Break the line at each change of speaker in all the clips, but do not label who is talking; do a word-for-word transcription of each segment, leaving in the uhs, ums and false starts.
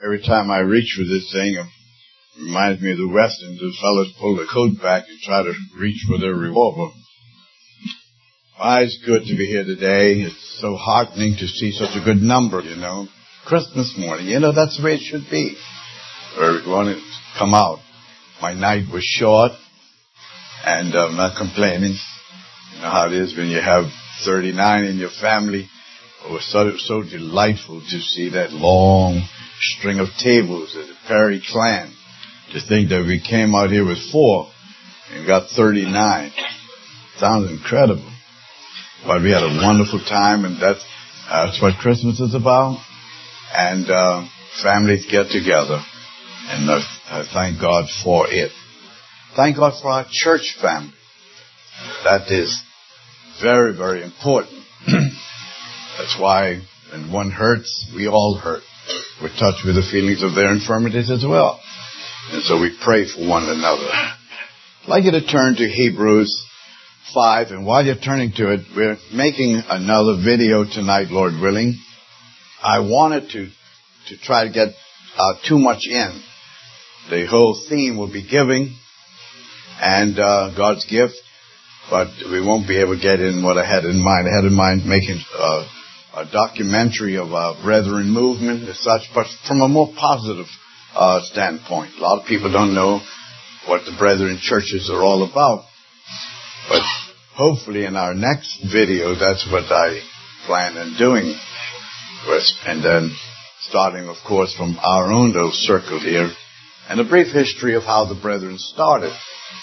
Every time I reach for this thing, it reminds me of the Westerns. The fellas pull the coat back and try to reach for their revolver. Why, it's good to be here today. It's so heartening to see such a good number, you know. Christmas morning, you know, that's the way it should be. Everyone has come out. My night was short, and I'm not complaining. You know how it is when you have thirty-nine in your family. It was so, so delightful to see that long string of tables at the Perry clan. To think that we came out here with four and got thirty-nine. Sounds incredible. But we had a wonderful time, and that's, uh, that's what Christmas is about. And uh, families get together, and uh, I thank God for it. Thank God for our church family. That is very, very important. That's why when one hurts, we all hurt. We're touched with the feelings of their infirmities as well. And so we pray for one another. I'd like you to turn to Hebrews five, and while you're turning to it, we're making another video tonight, Lord willing. I wanted to, to try to get uh, too much in. The whole theme will be giving and uh, God's gift, but we won't be able to get in what I had in mind. I had in mind making uh, a documentary of a Brethren movement as such, but from a more positive uh, standpoint. A lot of people don't know what the Brethren churches are all about, but hopefully in our next video, that's what I plan on doing. And then starting, of course, from our own little circle here, and a brief history of how the Brethren started.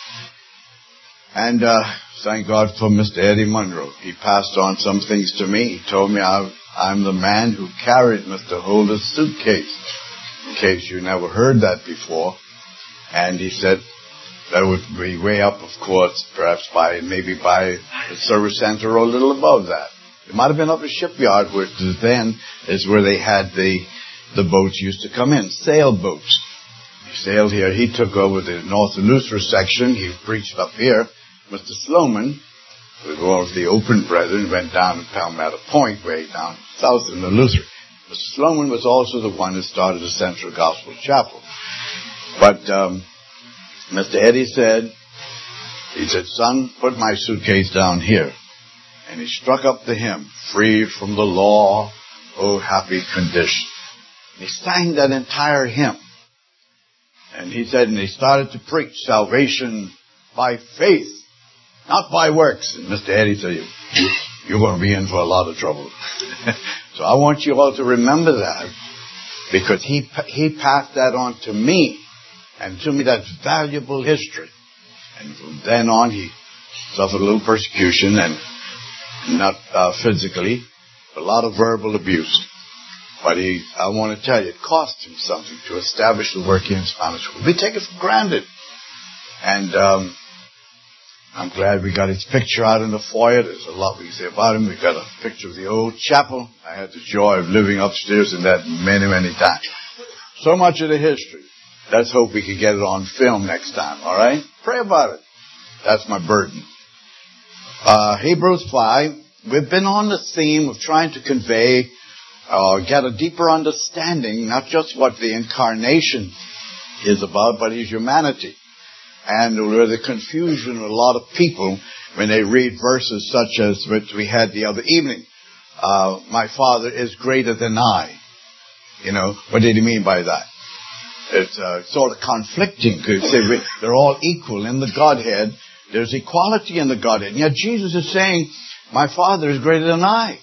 And uh, thank God for Mister Eddie Monroe. He passed on some things to me. He told me I, I'm the man who carried Mister Holder's suitcase, in case you never heard that before. And he said that would be way up, of course, perhaps by maybe by the service center or a little above that. It might have been up a shipyard, which then is where they had the the boats used to come in, sailboats. He sailed here. He took over the North Luther section. He preached up here. Mister Sloman, with all of the Open Brethren, went down to Palmetto Point, way down south in the Luther. Mister Sloman was also the one who started the Central Gospel Chapel. But um, Mister Eddie said, he said, son, put my suitcase down here. And he struck up the hymn, free from the law, oh happy condition. And he sang that entire hymn. And he said, and he started to preach salvation by faith, not by works. And Mister Eddie said, you, you're going to be in for a lot of trouble. So I want you all to remember that, because he he passed that on to me. And to me, that's valuable history. And from then on, he suffered a little persecution, and not uh, physically, but a lot of verbal abuse. But he, I want to tell you, it cost him something to establish the work in Spanish school. We take it for granted. And um, I'm glad we got his picture out in the foyer. There's a lot we can say about him. We've got a picture of the old chapel. I had the joy of living upstairs in that many, many times. So much of the history. Let's hope we can get it on film next time, all right? Pray about it. That's my burden. Uh, Hebrews five, we've been on the theme of trying to convey, uh, get a deeper understanding, not just what the incarnation is about, but his humanity. And there's the confusion of a lot of people when they read verses such as which we had the other evening. Uh, my Father is greater than I. You know, what did he mean by that? It's uh, sort of conflicting. They're all equal in the Godhead. There's equality in the Godhead. And yet Jesus is saying, my Father is greater than I.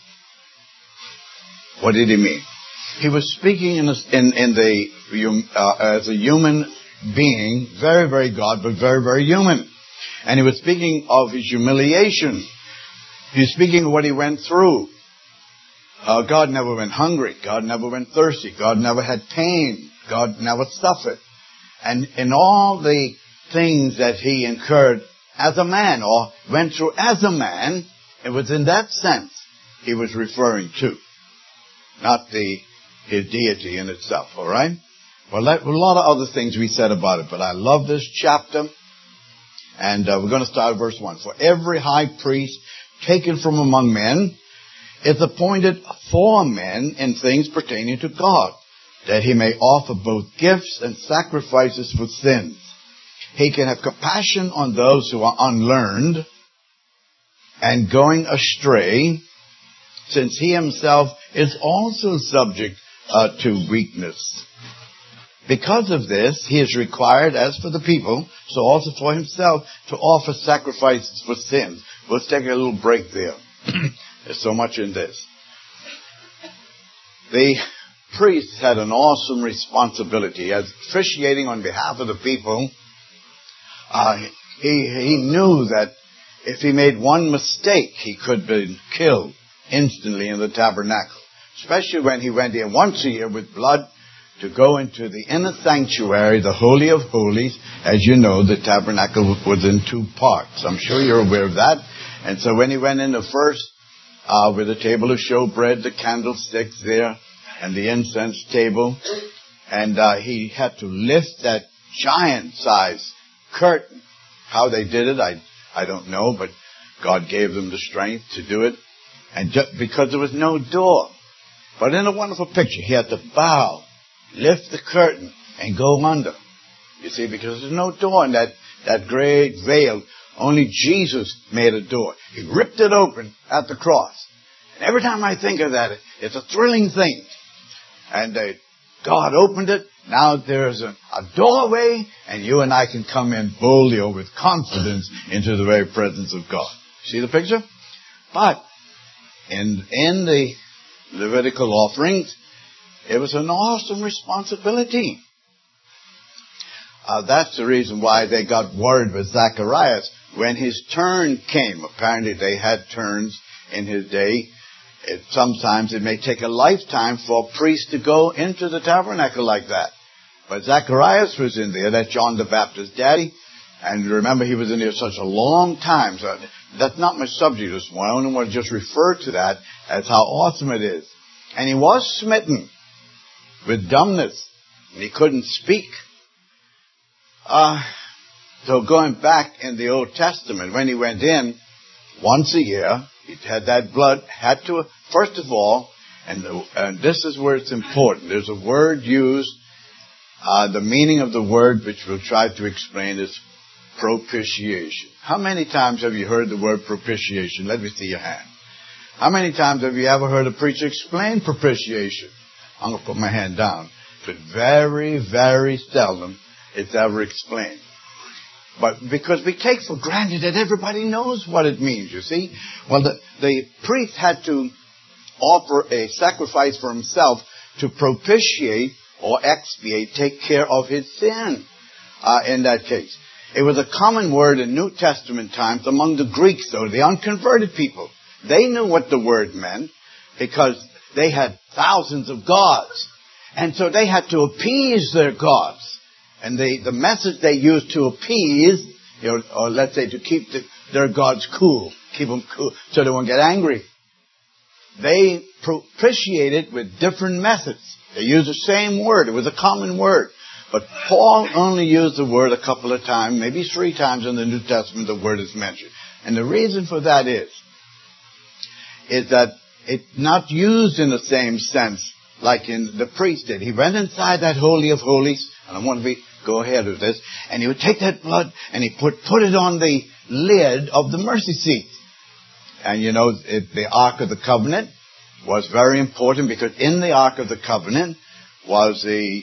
What did he mean? He was speaking in, a, in, in the uh, as a human being, very, very God, but very, very human. And he was speaking of his humiliation. He's speaking of what he went through. Uh, God never went hungry. God never went thirsty. God never had pain. God never suffered. And in all the things that he incurred as a man, or went through as a man, it was in that sense he was referring to, not the his deity in itself, all right? Well, that, a lot of other things we said about it, but I love this chapter, and uh, we're going to start at verse one. For every high priest taken from among men is appointed for men in things pertaining to God, that he may offer both gifts and sacrifices for sins. He can have compassion on those who are unlearned and going astray, since he himself is also subject uh, to weakness. Because of this, he is required, as for the people, so also for himself, to offer sacrifices for sins. Let's take a little break there. There's so much in this. The priest had an awesome responsibility. As officiating on behalf of the people, uh, he, he knew that if he made one mistake, he could be killed instantly in the tabernacle. Especially when he went in once a year with blood to go into the inner sanctuary, the Holy of Holies. As you know, the tabernacle was in two parts. I'm sure you're aware of that. And so when he went in the first, uh, with the table of showbread, the candlesticks there, and the incense table, and uh, he had to lift that giant-sized curtain. How they did it, I I don't know, but God gave them the strength to do it, and just because there was no door. But in a wonderful picture, he had to bow, lift the curtain, and go under. You see, because there's no door in that, that great veil. Only Jesus made a door. He ripped it open at the cross. And every time I think of that, it's a thrilling thing. And uh, God opened it. Now there's a, a doorway, and you and I can come in boldly or with confidence into the very presence of God. See the picture? But in, in the Levitical offerings, it was an awesome responsibility. Uh, that's the reason why they got worried with Zacharias when his turn came. Apparently they had turns in his day. It, sometimes it may take a lifetime for a priest to go into the tabernacle like that. But Zacharias was in there, that's John the Baptist's daddy. And remember, he was in there such a long time. So that's not my subject this morning. I only want to just refer to that as how awesome it is. And he was smitten with dumbness. And he couldn't speak. Uh, so going back in the Old Testament, when he went in once a year, he had that blood, had to, first of all, and, the, and this is where it's important. There's a word used, uh, the meaning of the word, which we'll try to explain, is propitiation. How many times have you heard the word propitiation? Let me see your hand. How many times have you ever heard a preacher explain propitiation? I'm going to put my hand down. But very, very seldom it's ever explained. But because we take for granted that everybody knows what it means, you see. Well, the, the priest had to offer a sacrifice for himself to propitiate or expiate, take care of his sin uh, in that case. It was a common word in New Testament times among the Greeks, though, the unconverted people. They knew what the word meant because they had thousands of gods. And so they had to appease their gods. And the, the message they used to appease, you know, or let's say to keep the, their gods cool, keep them cool so they won't get angry. They propitiated with different methods. They used the same word. It was a common word. But Paul only used the word a couple of times, maybe three times in the New Testament the word is mentioned. And the reason for that is, is that it's not used in the same sense like in the priest did. He went inside that Holy of Holies, and I want to be, go ahead with this, and he would take that blood and he put, put it on the lid of the mercy seat. And you know, it, the Ark of the Covenant was very important because in the Ark of the Covenant was the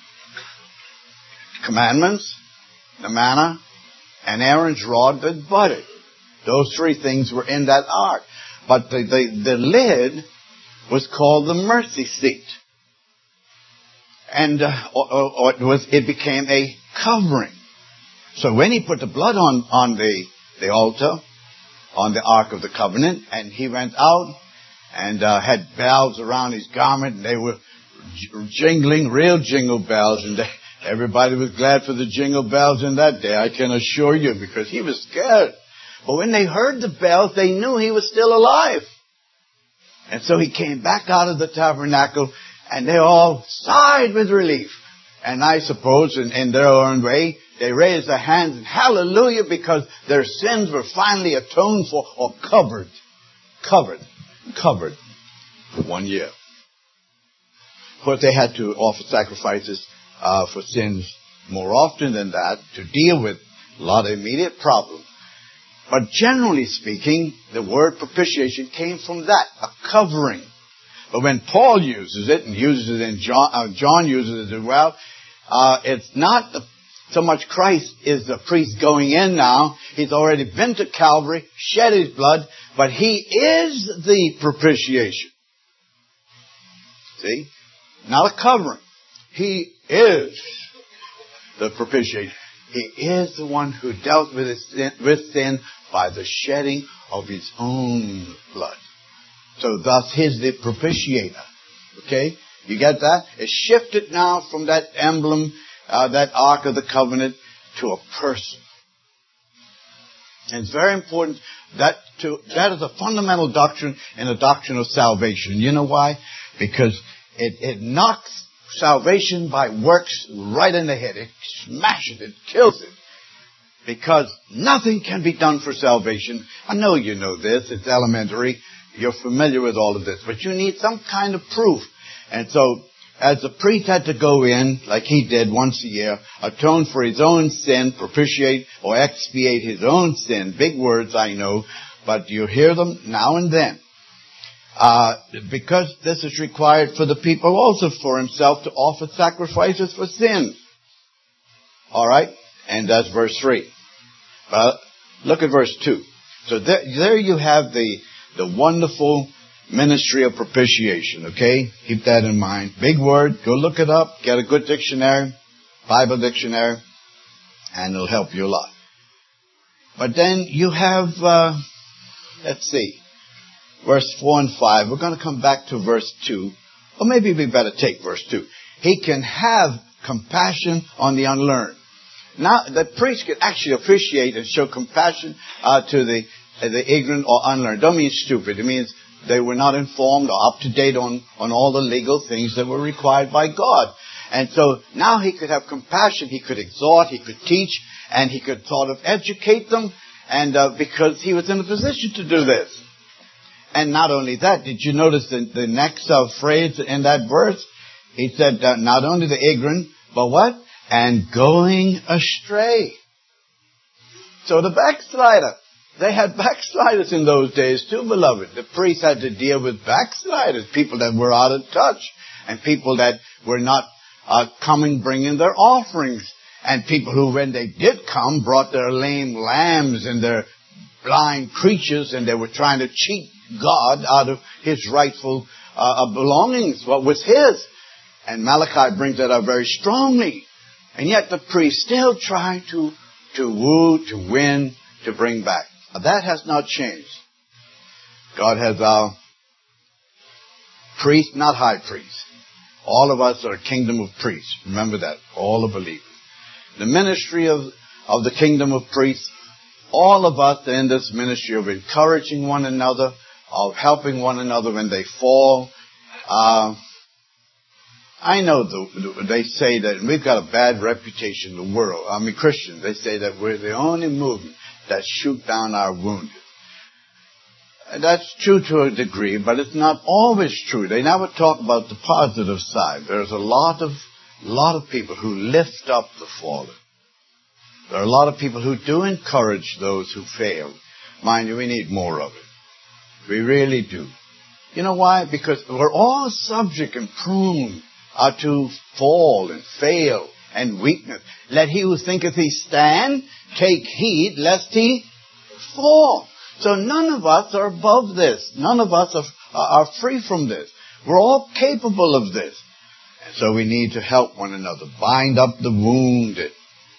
commandments, the manna, and Aaron's rod that budded. Those three things were in that ark. But the, the, the lid was called the mercy seat. And uh, or, or it, was, it became a covering. So when he put the blood on, on the, the altar, on the Ark of the Covenant, and he went out and uh, had bells around his garment, and they were j- jingling, real jingle bells, and they, everybody was glad for the jingle bells in that day, I can assure you, because he was scared. But when they heard the bells, they knew he was still alive. And so he came back out of the tabernacle, and they all sighed with relief. And I suppose in, in their own way, they raised their hands and hallelujah, because their sins were finally atoned for or covered. Covered. Covered for one year. Of course, they had to offer sacrifices uh, for sins more often than that to deal with a lot of immediate problems. But generally speaking, the word propitiation came from that, a covering. But when Paul uses it, and uses it in John, uh, John uses it as well, uh, it's not the, so much Christ is the priest going in now. He's already been to Calvary, shed his blood, but he is the propitiation. See? Not a covering. He is the propitiation. He is the one who dealt with, his sin, with sin by the shedding of his own blood. So thus he's the propitiator. Okay? You get that? It's shifted now from that emblem, uh, that Ark of the Covenant, to a person. And it's very important that to, that is a fundamental doctrine in the doctrine of salvation. You know why? Because it, it knocks salvation by works right in the head. It smashes it, kills it. Because nothing can be done for salvation. I know you know this. It's elementary. You're familiar with all of this. But you need some kind of proof. And so, as the priest had to go in, like he did once a year, atone for his own sin, propitiate or expiate his own sin. Big words, I know. But you hear them now and then. Uh, because this is required for the people, also for himself to offer sacrifices for sin. All right? And that's verse three. But look at verse two. So there, there you have the, the wonderful ministry of propitiation, okay? Keep that in mind. Big word. Go look it up. Get a good dictionary, Bible dictionary, and it'll help you a lot. But then you have, uh, let's see. Verse four and five. We're going to come back to verse two. Or maybe we better take verse two. He can have compassion on the unlearned. Now, the priest could actually officiate and show compassion uh, to the uh, the ignorant or unlearned. Don't mean stupid. It means they were not informed or up to date on, on all the legal things that were required by God. And so now he could have compassion. He could exhort. He could teach. And he could sort of educate them. And uh, because he was in a position to do this. And not only that, did you notice the, the next uh, phrase in that verse? He said uh, not only the ignorant, but what? And going astray. So the backslider. They had backsliders in those days too, beloved. The priests had to deal with backsliders, people that were out of touch, and people that were not uh, coming bringing their offerings, and people who, when they did come, brought their lame lambs and their blind creatures, and they were trying to cheat God out of his rightful uh, belongings, what was his. And Malachi brings that up very strongly. And yet the priest still tried to, to woo, to win, to bring back. Now, that has not changed. God has our priest, not high priest. All of us are a kingdom of priests. Remember that. All the believers. The ministry of, of the kingdom of priests, all of us are in this ministry of encouraging one another, of helping one another when they fall. Uh, I know the, they say that we've got a bad reputation in the world. I mean, Christians, they say that we're the only movement that shoot down our wounded. And that's true to a degree, but it's not always true. They never talk about the positive side. There's a lot of, lot of people who lift up the fallen. There are a lot of people who do encourage those who fail. Mind you, we need more of it. We really do. You know why? Because we're all subject and prone uh, to fall and fail and weakness. Let he who thinketh he stand take heed lest he fall. So none of us are above this. None of us are, are free from this. We're all capable of this. And so we need to help one another. Bind up the wounded.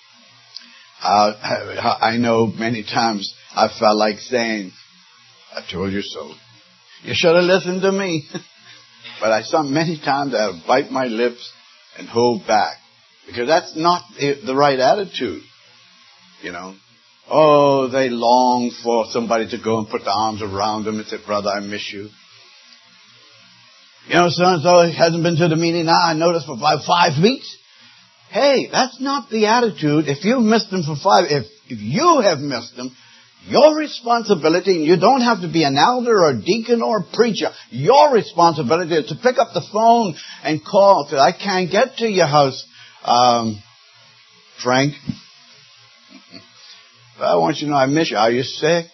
Uh, I know many times I felt like saying, I told you so. You should have listened to me. But I saw many times I would bite my lips and hold back. Because that's not the right attitude. You know. Oh, they long for somebody to go and put the arms around them and say, brother, I miss you. You know, so-and-so hasn't been to the meeting now, I noticed, for five, five weeks. Hey, that's not the attitude. If you've missed them for five, if, if you have missed them, Your responsibility, and you don't have to be an elder or a deacon or a preacher. Your responsibility is to pick up the phone and call. Say, I can't get to your house, um, Frank. But I want you to know I miss you. Are you sick?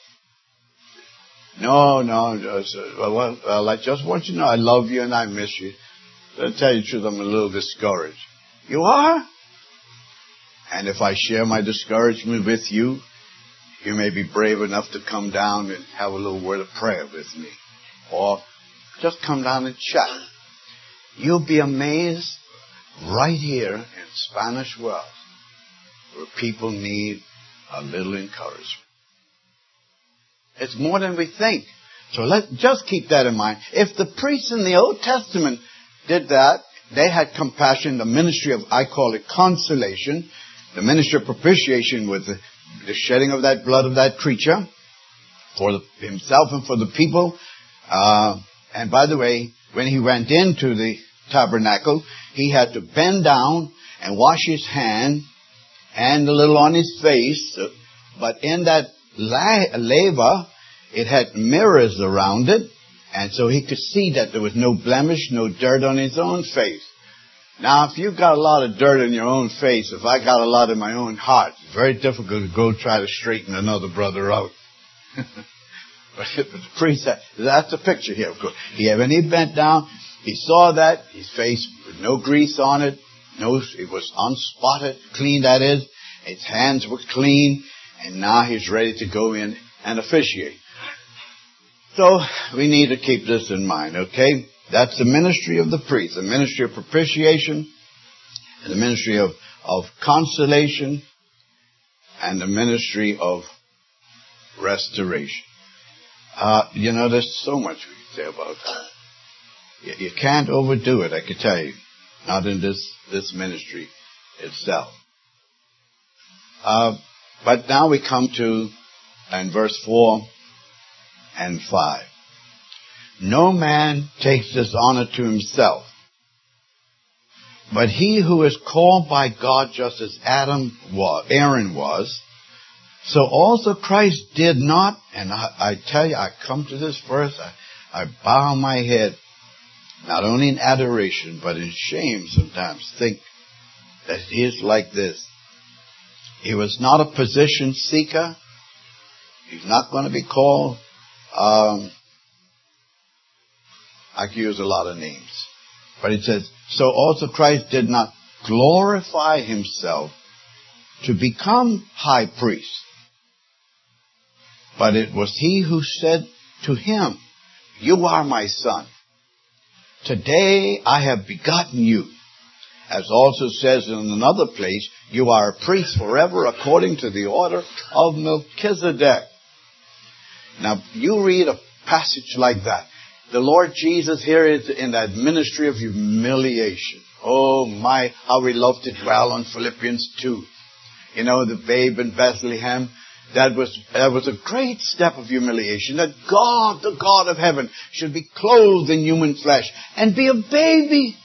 No, no. Just, well, well, I just want you to know I love you and I miss you. To tell you the truth, I'm a little discouraged. You are? And if I share my discouragement with you, you may be brave enough to come down and have a little word of prayer with me. Or just come down and chat. You'll be amazed right here in Spanish Wells where people need a little encouragement. It's more than we think. So let's just keep that in mind. If the priests in the Old Testament did that, they had compassion, the ministry of, I call it consolation, the ministry of propitiation with the the shedding of that blood of that creature for the, himself and for the people. Uh, and by the way, when he went into the tabernacle, he had to bend down and wash his hand and a little on his face. But in that la- laver, it had mirrors around it. And so he could see that there was no blemish, no dirt on his own face. Now, if you've got a lot of dirt in your own face, if I got a lot in my own heart, it's very difficult to go try to straighten another brother out. But the priest, that's a picture here, of course. He, when he bent down, he saw that, his face with no grease on it, no, it was unspotted, clean that is, his hands were clean, and now he's ready to go in and officiate. So, we need to keep this in mind, okay? That's the ministry of the priest, the ministry of propitiation, and the ministry of, of consolation, and the ministry of restoration. Uh, you know, there's so much we can say about that. You, you can't overdo it, I can tell you. Not in this, this ministry itself. Uh, but now we come to, in verse four and five. No man takes this honor to himself, but he who is called by God just as Adam was, Aaron was, so also Christ did not, and I, I tell you, I come to this verse, I, I bow my head, not only in adoration, but in shame sometimes, think that he is like this. He was not a position seeker. He's not going to be called, um, I could use a lot of names. But it says, so also Christ did not glorify himself to become high priest. But it was he who said to him, you are my son. Today I have begotten you. As also says in another place, you are a priest forever according to the order of Melchizedek. Now, you read a passage like that. The Lord Jesus here is in that ministry of humiliation. Oh my, how we love to dwell on Philippians two. You know, the babe in Bethlehem. That was, that was a great step of humiliation. That God, the God of heaven, should be clothed in human flesh and be a baby.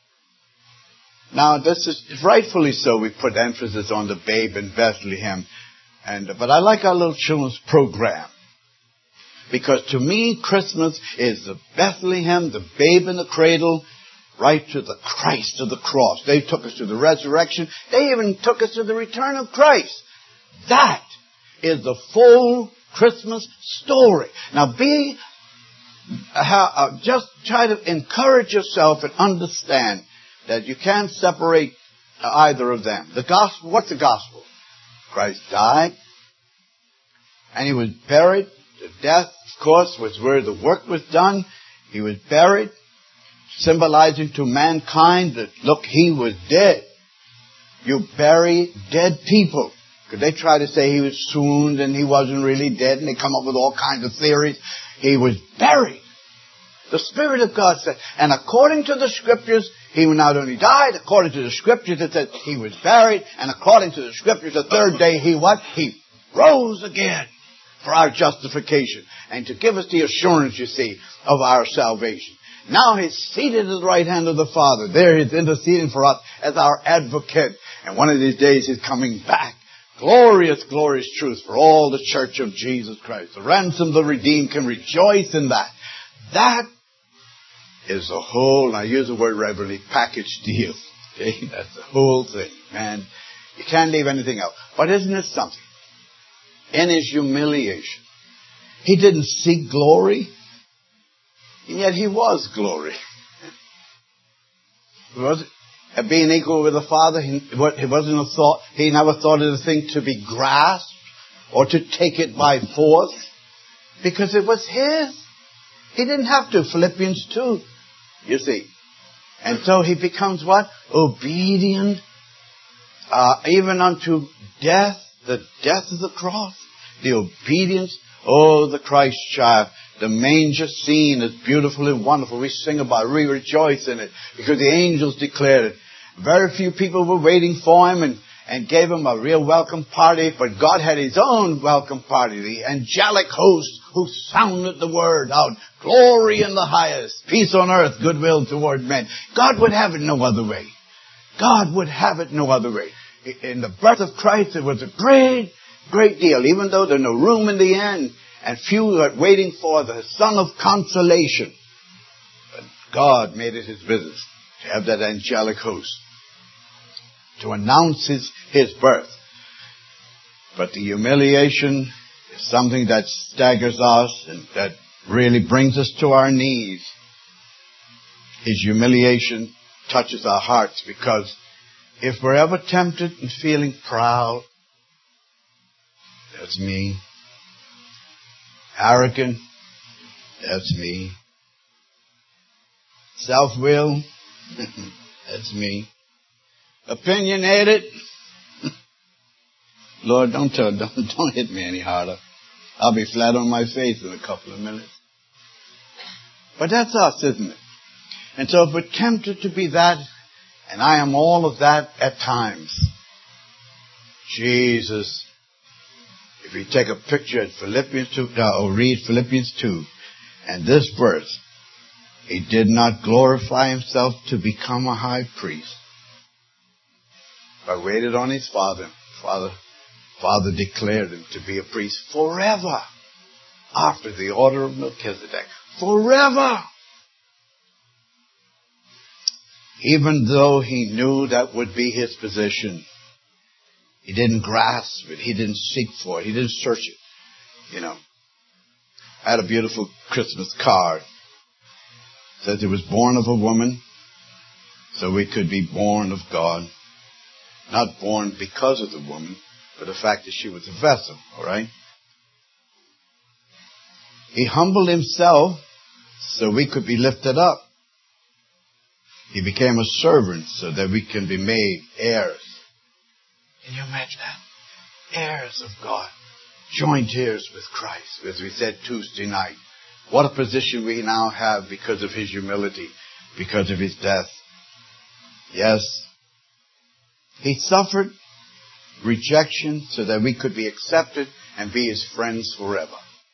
Now, this is rightfully so. We put emphasis on the babe in Bethlehem. And, but I like our little children's program. Because to me, Christmas is the Bethlehem, the babe in the cradle, right to the Christ of the cross. They took us to the resurrection. They even took us to the return of Christ. That is the full Christmas story. Now be, uh, uh, just try to encourage yourself and understand that you can't separate either of them. The gospel, what's the gospel? Christ died, and he was buried. The death, of course, was where the work was done. He was buried, symbolizing to mankind that, look, he was dead. You bury dead people. Because they try to say he was swooned and he wasn't really dead, and they come up with all kinds of theories. He was buried. The Spirit of God said, and according to the Scriptures, he not only died, according to the Scriptures it said he was buried, and according to the Scriptures the third day he what? He rose again. For our justification, and to give us the assurance, you see, of our salvation. Now he's seated at the right hand of the Father. There he's interceding for us as our advocate. And one of these days he's coming back Glorious, glorious truth for all the church of Jesus Christ. The ransomed, the redeemed can rejoice in that. That is the whole, and I use the word reverently, package deal. Okay? That's the whole thing. Man, you can't leave anything out. But isn't it something? In his humiliation, he didn't seek glory, and yet he was glory. Was it? Being equal with the Father, he, he wasn't a thought. He never thought it a thing to be grasped or to take it by force, because it was his. He didn't have to. Philippians two, you see. And so he becomes what? Obedient, uh, even unto death, the death of the cross, the obedience. Oh, the Christ child. The manger scene is beautiful and wonderful. We sing about it. We rejoice in it because the angels declared it. Very few people were waiting for him and, and gave him a real welcome party, but God had his own welcome party. The angelic host who sounded the word out. Glory in the highest. Peace on earth. Goodwill toward men. God would have it no other way. God would have it no other way. In the birth of Christ, it was a great, great deal. Even though there's no room in the end, and few are waiting for the Son of Consolation. But God made it his business to have that angelic host to announce his, his birth. But the humiliation is something that staggers us and that really brings us to our knees. His humiliation touches our hearts, because if we're ever tempted and feeling proud, that's me. Arrogant, that's me. Self-will, that's me. Opinionated, Lord, don't tell, don't, don't hit me any harder. I'll be flat on my face in a couple of minutes. But that's us, isn't it? And so if we're tempted to be that, and I am all of that at times, Jesus, if you take a picture at Philippians two, uh, or read Philippians two, and this verse, he did not glorify himself to become a high priest, but waited on his Father. Father, Father declared him to be a priest forever, after the order of Melchizedek. Forever! Even though he knew that would be his position, he didn't grasp it. He didn't seek for it. He didn't search it. You know. I had a beautiful Christmas card. It says he was born of a woman, so we could be born of God. Not born because of the woman, but the fact that she was a vessel. All right? He humbled himself so we could be lifted up. He became a servant so that we can be made heirs. Can you imagine that? Heirs of God. Joint heirs with Christ, as we said Tuesday night. What a position we now have because of his humility, because of his death. Yes, he suffered rejection so that we could be accepted and be his friends forever.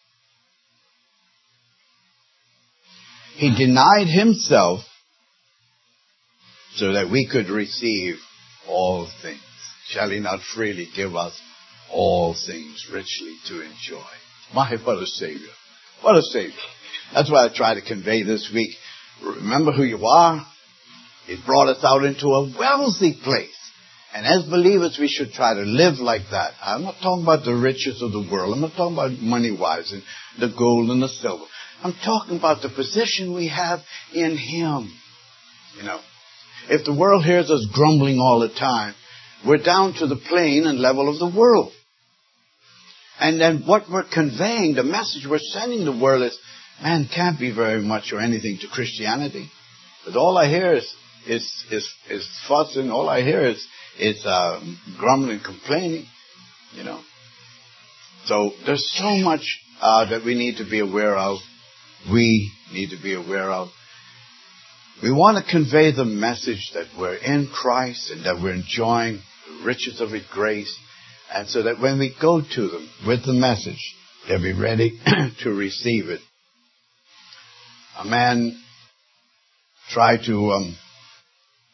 He denied himself so that we could receive all things. Shall he not freely give us all things richly to enjoy? My, what a Savior. What a Savior. That's what I try to convey this week. Remember who you are. He brought us out into a wealthy place. And as believers, we should try to live like that. I'm not talking about the riches of the world. I'm not talking about money-wise and the gold and the silver. I'm talking about the position we have in him. You know, if the world hears us grumbling all the time, we're down to the plane and level of the world. And then what we're conveying, the message we're sending the world is, man can't be very much or anything to Christianity. But all I hear is is is, is fussing. All I hear is is uh, grumbling, complaining. You know. So there's so much uh, that we need to be aware of. We need to be aware of. We want to convey the message that we're in Christ and that we're enjoying the riches of his grace, and so that when we go to them with the message, they'll be ready to receive it. A man tried to um,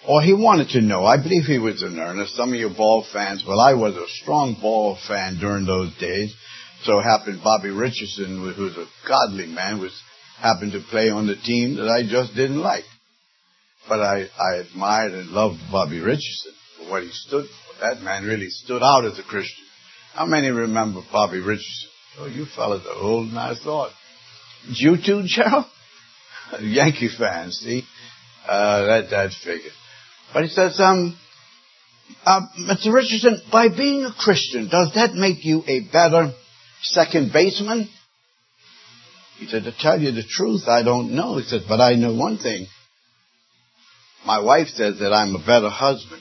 or he wanted to know. I believe he was in earnest. Some of you ball fans, well, I was a strong ball fan during those days. So it happened Bobby Richardson, who was a godly man, was happened to play on the team that I just didn't like. But I, I admired and loved Bobby Richardson for what he stood for. That man really stood out as a Christian. How many remember Bobby Richardson? Oh, you fellas are old than I thought. You too, Gerald? Yankee fans, see? Uh, that, that figure. But he says, um, uh, Mister Richardson, by being a Christian, does that make you a better second baseman? He said, to tell you the truth, I don't know. He said, but I know one thing. My wife says that I'm a better husband.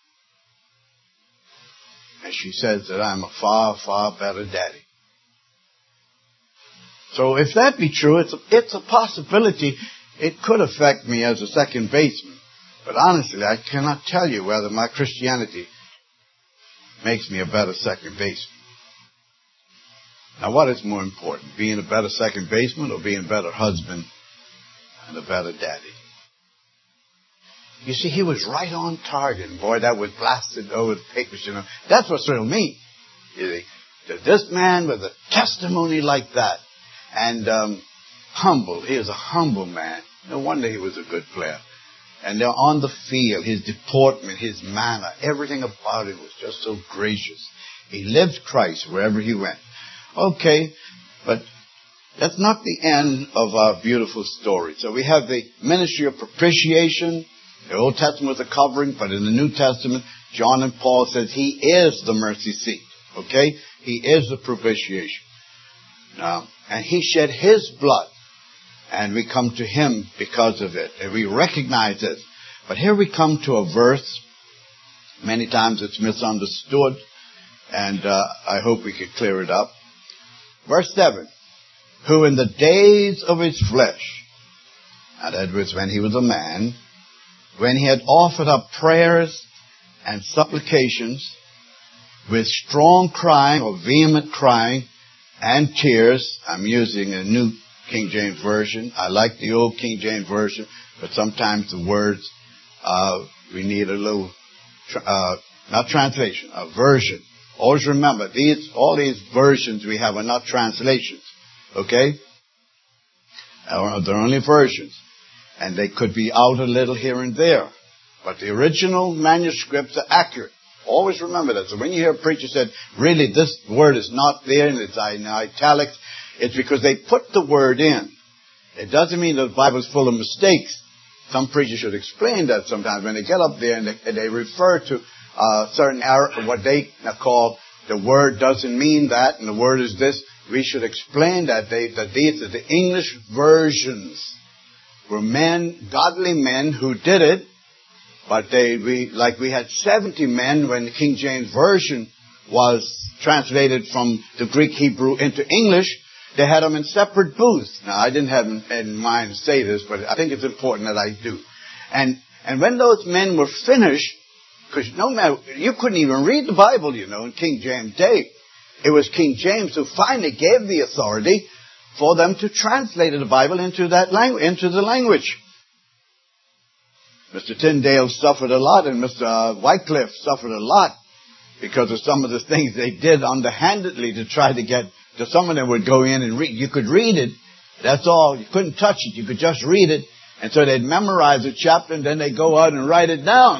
And she says that I'm a far, far better daddy. So if that be true, it's a, it's a possibility it could affect me as a second baseman. But honestly, I cannot tell you whether my Christianity makes me a better second baseman. Now, what is more important, being a better second baseman or being a better husband and a better daddy? You see, he was right on target. Boy, that was blasted over the papers, you know. That's what thrilled me. You see, that this man with a testimony like that, and um, humble. He was a humble man. No wonder he was a good player. And then on the field, his deportment, his manner, everything about him was just so gracious. He lived Christ wherever he went. Okay, but that's not the end of our beautiful story. So we have the ministry of propitiation. The Old Testament was a covering, but in the New Testament, John and Paul says he is the mercy seat. Okay? He is the propitiation. Now, and he shed his blood, and we come to him because of it, and we recognize it. But here we come to a verse. Many times it's misunderstood, and uh, I hope we can clear it up. Verse seven, who in the days of his flesh, and that was when he was a man, when he had offered up prayers and supplications with strong crying or vehement crying and tears. I'm using a New King James Version. I like the old King James Version, but sometimes the words, uh, we need a little, uh, not translation, a version. Always remember, these, all these versions we have are not translations. Okay? They're only versions. And they could be out a little here and there. But the original manuscripts are accurate. Always remember that. So when you hear a preacher say, really, this word is not there and it's in italics, it's because they put the word in. It doesn't mean that the Bible is full of mistakes. Some preachers should explain that sometimes when they get up there and they, and they refer to uh, certain error, what they call the word doesn't mean that and the word is this. We should explain that, they, that these are the English versions. Were men, godly men who did it, but they, we, like we had seventy men when the King James Version was translated from the Greek Hebrew into English. They had them in separate booths. Now, I didn't have in mind to say this, but I think it's important that I do. And, and when those men were finished, because no matter, you couldn't even read the Bible, you know, in King James day. It was King James who finally gave the authority for them to translate the Bible into that language, into the language. Mister Tyndale suffered a lot, and Mister Wycliffe suffered a lot because of some of the things they did underhandedly to try to get. To some of them would go in and read. You could read it. That's all. You couldn't touch it. You could just read it. And so they'd memorize a chapter, and then they'd go out and write it down.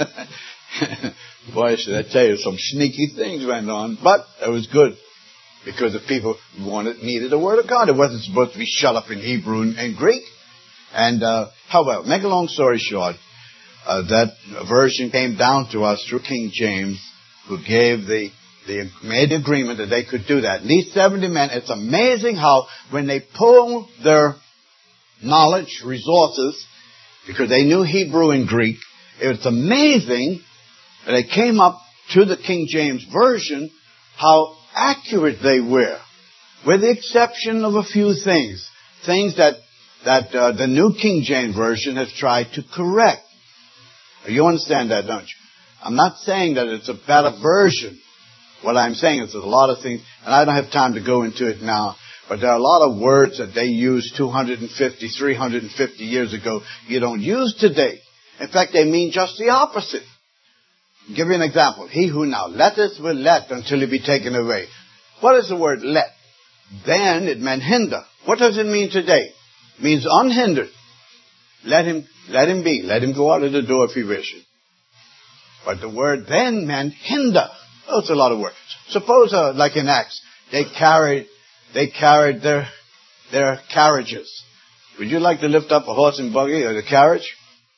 Boy, should I tell you, some sneaky things went on. But it was good. Because the people wanted, needed the Word of God. It wasn't supposed to be shut up in Hebrew and, and Greek. And, uh, however, make a long story short, uh, that version came down to us through King James, who gave the, the, made the agreement that they could do that. These seventy men, it's amazing how when they pulled their knowledge, resources, because they knew Hebrew and Greek, it's amazing that they came up to the King James Version, how accurate they were, with the exception of a few things, things that that uh, the New King James Version has tried to correct. You understand that, don't you? I'm not saying that it's a better version. What I'm saying is there's a lot of things, and I don't have time to go into it now, but there are a lot of words that they used two hundred fifty, three hundred fifty years ago you don't use today. In fact, they mean just the opposite. I'll give you an example. He who now letteth will let until he be taken away. What is the word let? Then it meant hinder. What does it mean today? It means unhindered. Let him, let him be. Let him go out of the door if he wishes. But the word then meant hinder. Oh, it's a lot of words. Suppose, uh, like in Acts, they carried, they carried their, their carriages. Would you like to lift up a horse and buggy or the carriage?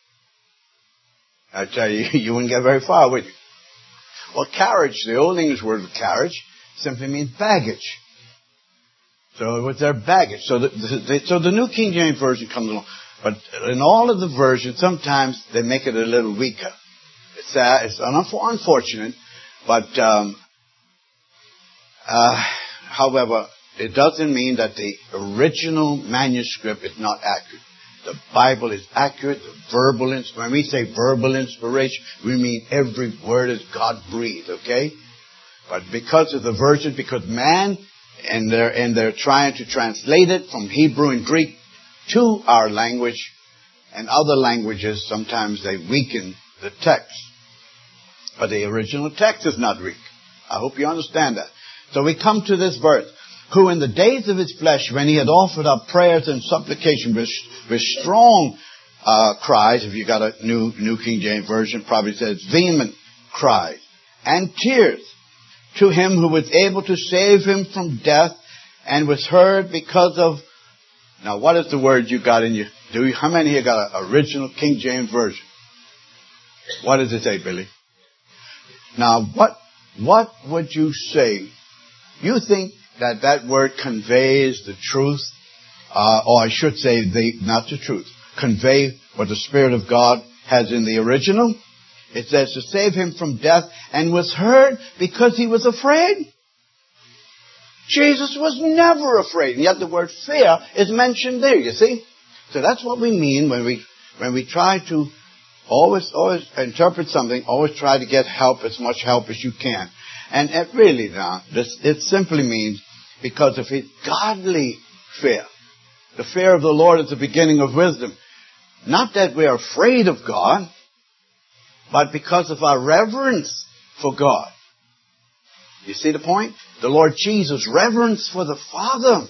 I tell you, you wouldn't get very far, would you? Well, carriage, the old English word for carriage, simply means baggage. So it was their baggage. So the, the, so the New King James Version comes along. But in all of the versions, sometimes they make it a little weaker. It's, uh, it's unfortunate, but um, uh, however, it doesn't mean that the original manuscript is not accurate. The Bible is accurate. The verbal inspiration. When we say verbal inspiration, we mean every word is God breathed. Okay, but because of the version, because man and they're and they're trying to translate it from Hebrew and Greek to our language and other languages, sometimes they weaken the text. But the original text is not weak. I hope you understand that. So we come to this verse. Who in the days of his flesh, when he had offered up prayers and supplication with, with strong uh, cries, if you got a new New King James Version, probably says vehement cries, and tears, to him who was able to save him from death, and was heard because of... Now, what is the word you got in your... Do you, how many here got an original King James Version? What does it say, Billy? Now, what what would you say? You think that that word conveys the truth, uh, or I should say, the not the truth, convey what the Spirit of God has in the original? It says to save him from death, and was heard because he was afraid. Jesus was never afraid, and yet the word fear is mentioned there, you see? So that's what we mean when we when we try to always always interpret something, always try to get help, as much help as you can. And it really now, this, it simply means because of his godly fear. The fear of the Lord is the beginning of wisdom. Not that we are afraid of God, but because of our reverence for God. You see the point? The Lord Jesus' reverence for the Father.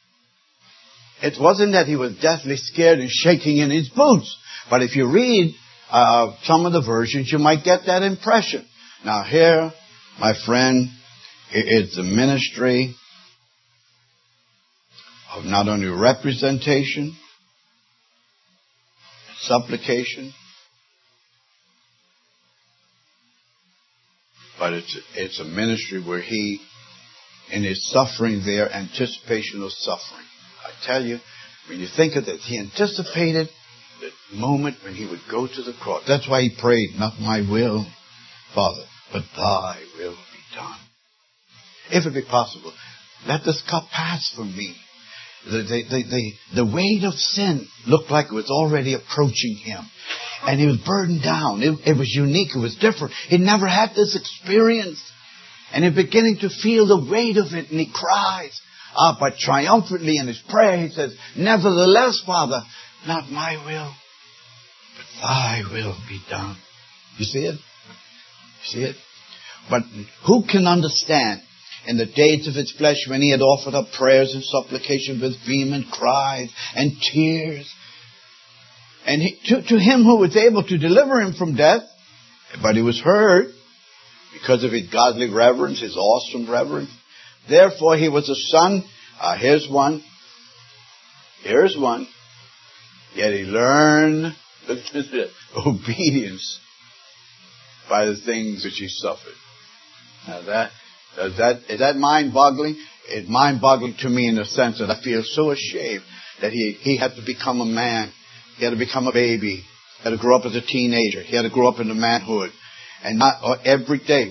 It wasn't that he was deathly scared and shaking in his boots. But if you read uh, some of the versions, you might get that impression. Now here, my friend, it's a ministry of not only representation, supplication, but it's it's a ministry where he, in his suffering there, anticipation of suffering. I tell you, when you think of it, he anticipated the moment when he would go to the cross. That's why he prayed, not my will, Father, but thy will be done. If it be possible, let this cup pass from me. The, the, the, the, the weight of sin looked like it was already approaching him. And he was burdened down. It, it was unique. It was different. He never had this experience. And he's beginning to feel the weight of it. And he cries. Ah, but triumphantly in his prayer, he says, nevertheless, Father, not my will, but thy will be done. You see it? You see it? But who can understand in the days of his flesh when he had offered up prayers and supplication with vehement cries and tears? And he, to, to him who was able to deliver him from death, but he was heard because of his godly reverence, his awesome reverence. Therefore he was a son. Uh, here's one. Here's one. Yet he learned obedience by the things which he suffered. Now that, does that, is that mind-boggling? It's mind-boggling to me in the sense that I feel so ashamed that he, he had to become a man. He had to become a baby. He had to grow up as a teenager. He had to grow up into manhood. And not or every day.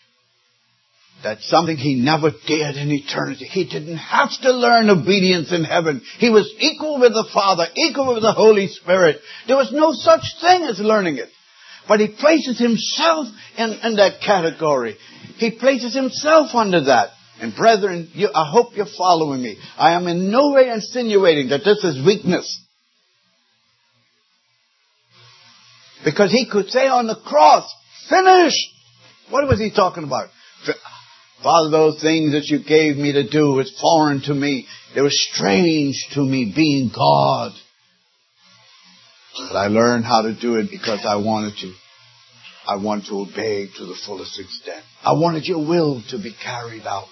That's something he never did in eternity. He didn't have to learn obedience in heaven. He was equal with the Father, equal with the Holy Spirit. There was no such thing as learning it. But he places himself in, in that category. He places himself under that. And brethren, you, I hope you're following me. I am in no way insinuating that this is weakness. Because he could say on the cross, finished. What was he talking about? Father, those things that you gave me to do was foreign to me. They were strange to me, being God. But I learned how to do it because I wanted to. I wanted to obey to the fullest extent. I wanted your will to be carried out.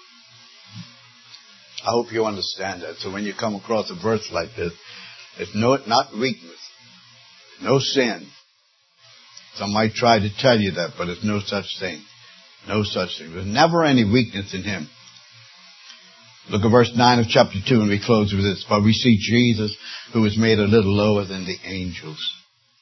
I hope you understand that. So when you come across a verse like this, it's no, not weakness, no sin. Some might try to tell you that, but it's no such thing. No such thing. There's never any weakness in him. Look at verse nine of chapter two, and we close with this. But we see Jesus, who was made a little lower than the angels.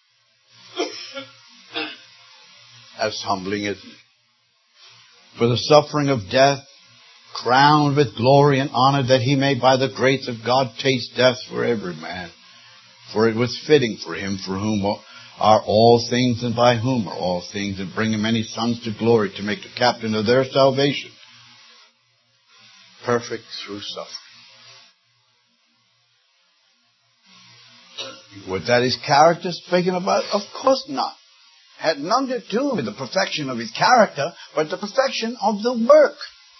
That's humbling, isn't it? For the suffering of death, crowned with glory and honor, that he may by the grace of God taste death for every man. For it was fitting for him, for whom are all things, and by whom are all things, and bring many sons to glory, to make the captain of their salvation perfect through suffering. Was that his character speaking about? Of course not. Had nothing to do with the perfection of his character, but the perfection of the work.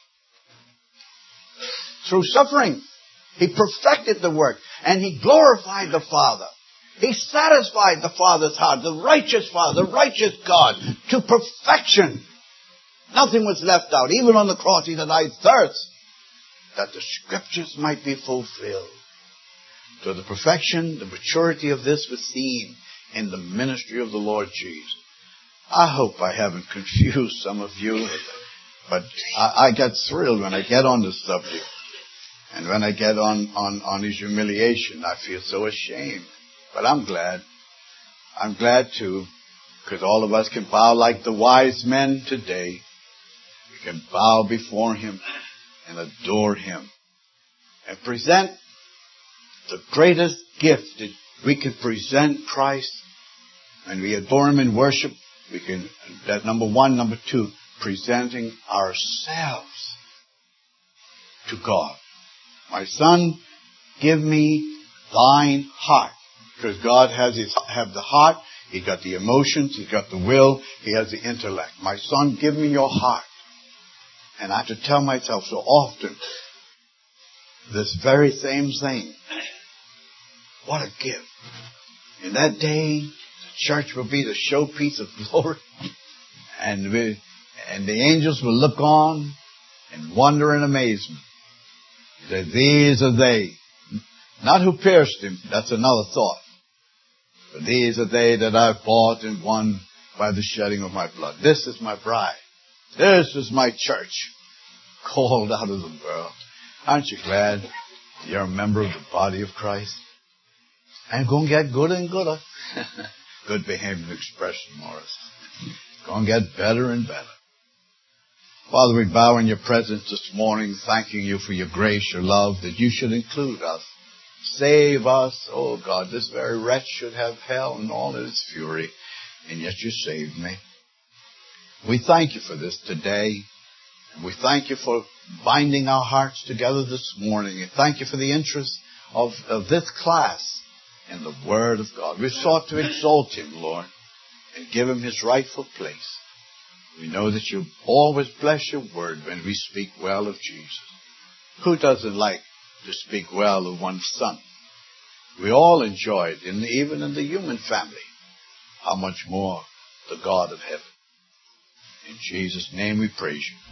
Through suffering, he perfected the work, and he glorified the Father. He satisfied the Father's heart, the righteous Father, the righteous God, to perfection. Nothing was left out. Even on the cross, he said, I thirst that the Scriptures might be fulfilled. So the perfection, the maturity of this was seen in the ministry of the Lord Jesus. I hope I haven't confused some of you, but I, I get thrilled when I get on this subject. And when I get on, on, on his humiliation, I feel so ashamed. But I'm glad. I'm glad too, because all of us can bow like the wise men today. We can bow before him and adore him and present the greatest gift that we can present Christ. And we adore him in worship. We can, that number one. Number two, presenting ourselves to God. My son, give me thine heart. Because God has his, have the heart, he's got the emotions, he's got the will, he has the intellect. My son, give me your heart. And I have to tell myself so often, this very same thing. What a gift. In that day, the church will be the showpiece of glory. And, we, and the angels will look on in wonder and amazement. That these are they. Not who pierced him, that's another thought. But these are they that I've bought and won by the shedding of my blood. This is my bride. This is my church, called out of the world. Aren't you glad you're a member of the body of Christ? And going to get gooder and gooder. Good behaving expression, Morris. Going to get better and better. Father, we bow in your presence this morning, thanking you for your grace, your love, that you should include us. Save us. Oh God, this very wretch should have hell and all its fury, and yet you saved me. We thank you for this today. And we thank you for binding our hearts together this morning. And thank you for the interest of, of this class in the Word of God. We've sought to exalt him, Lord, and give him his rightful place. We know that you always bless your word when we speak well of Jesus. Who doesn't like to speak well of one's son? We all enjoy it, in the, even in the human family. How much more the God of heaven. In Jesus' name we praise you.